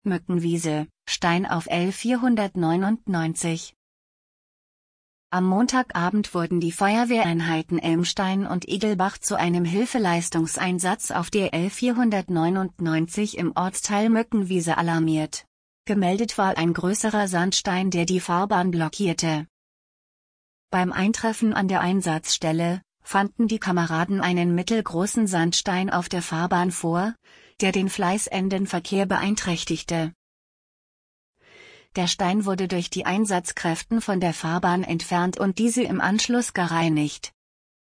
Mückenwiese, Stein auf L499. Am Montagabend wurden die Feuerwehreinheiten Elmstein und Igelbach zu einem Hilfeleistungseinsatz auf der L499 im Ortsteil Mückenwiese alarmiert. Gemeldet war ein größerer Sandstein, der die Fahrbahn blockierte. Beim Eintreffen an der Einsatzstelle fanden die Kameraden einen mittelgroßen Sandstein auf der Fahrbahn vor, der den fleißenden Verkehr beeinträchtigte. Der Stein wurde durch die Einsatzkräfte von der Fahrbahn entfernt und diese im Anschluss gereinigt.